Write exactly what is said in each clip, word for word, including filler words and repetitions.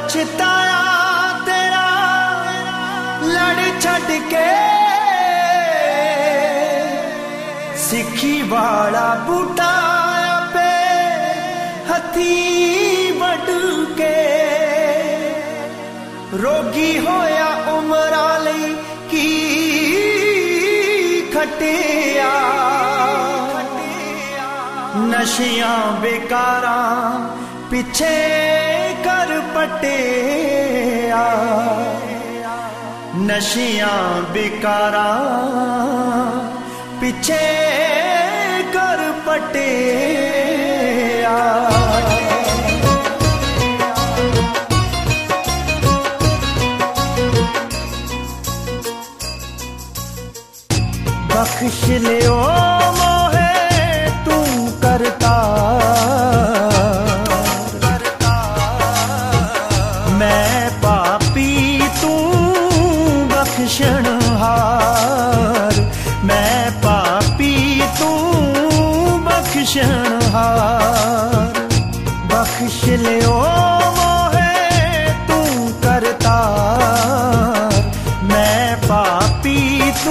पछताया तेरा लड़ छड़ के सिक्खी वाला बूटा पे हथी वड के रोगी होया उमरा लई की खटिया नशियां बेकारा पिछे कर पटिया नशियां बेकारा पिछे कर पटिया बख्श लियो मोहे तू करता मैं पापी तू बख्शनहार मैं पापी तू बख्शनहार बख्श लियो मोहे तू करता मैं पापी तू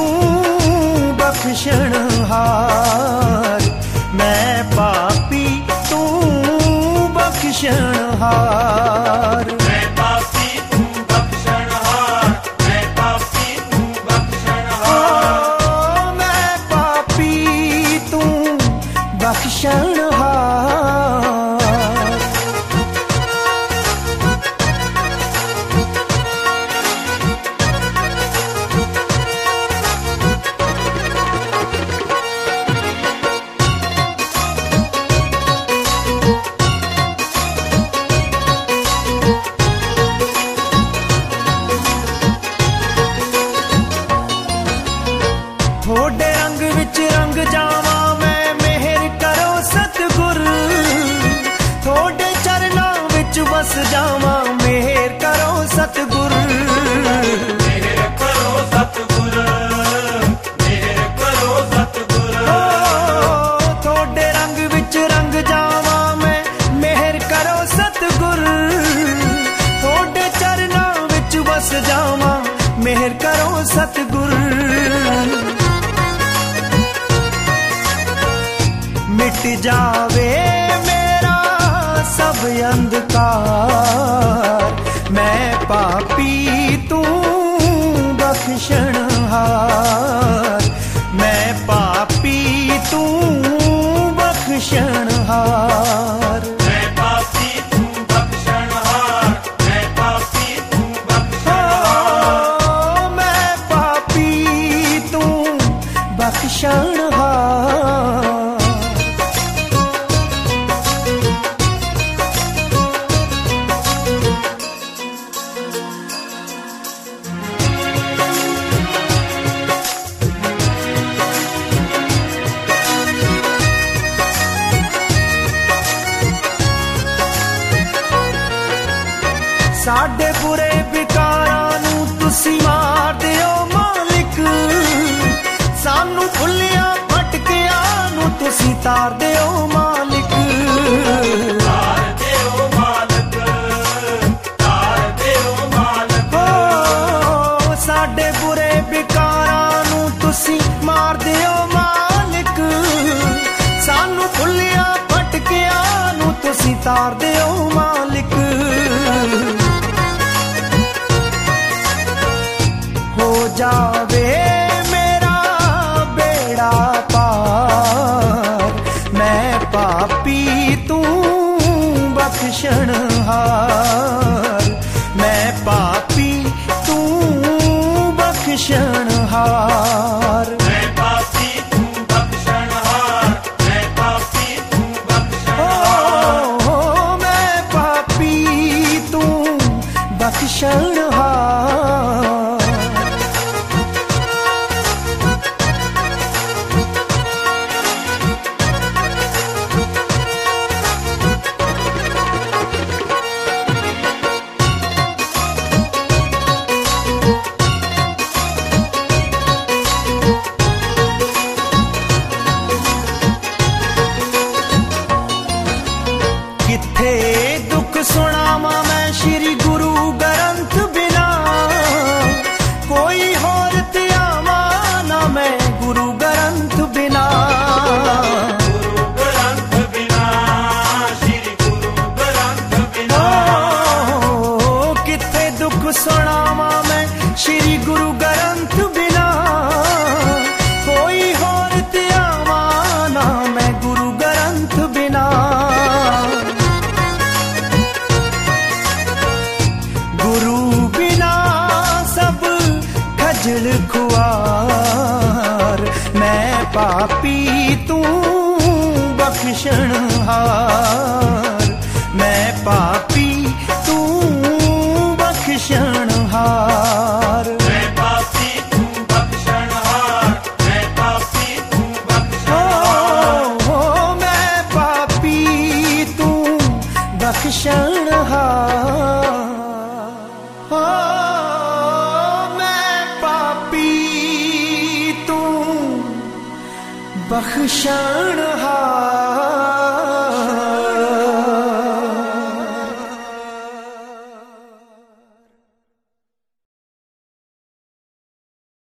बख्शनहार मैं पापी तू बख्शनहार मैं पापी तू बख्शनहार मैं पापी तू बख्शनहार मैं पापी तू बख्शनहार थोड़े रंग विच रंग जावा मैं मेहर करो सतगुर थोड़े चरना विच बस जावा मेहर करो सतगुर मेहर करो सतगुर मेहर करो सतगुर ओ थोड़े रंग विच रंग जावा मैं मेहर करो सतगुर थोड़े चरना विच बस जावा मेहर करो सतगुर मिट जावे मेरा सब अंधकार मैं पापी तू बख्शनहार मैं पापी तू बख्शनहार मैं पापी तू बख्शनहार मैं पापी तू बख्शनहार मैं पापी तू बख्शनहार साडे बुरे विकारां नूं तुसी मार दिओ मालिक सानू भुलियां भटकियां नूं तुसी तार दिओ मालिक तार देओ मालिक तार देओ मालिक ओ साडे बुरे विकारां नूं तुसी मार दिओ मालिक सानू भुलियां भटकियां नूं तुसी तार दिओ मालिक हो जावे मेरा बेड़ा पार मैं पापी तू बख्शनहार मैं पापी तू बख्शनहार मैं पापी तू बख्शनहार मैं पापी तू बख्शनहार ओ मैं पापी तू बख्शनहार किथे दुख सुनावा मैं श्री गुरु ग्रंथ बिना, कोई होर त्यावा ना मैं गुरु ग्रंथ बिना। गुरु ग्रंथ बिना, श्री गुरु ग्रंथ बिना। ओ, किथे दुख सुनावा मैं श्री गुरु ग्रंथ बिना, कोई होर त्यावा ना मैं गुरु ग्रंथ बिना। गुरु बिना सब खजल खुआर, मैं पापी तू बख्शनहार, मैं पापी तू बख्शनहार। मैं पापी तू बख्शनहार, मैं पापी तू बख्शनहार। ओ, ओ, मैं पापी तू बख्शनहार। ओ, मैं पापी तू बख्शनहार।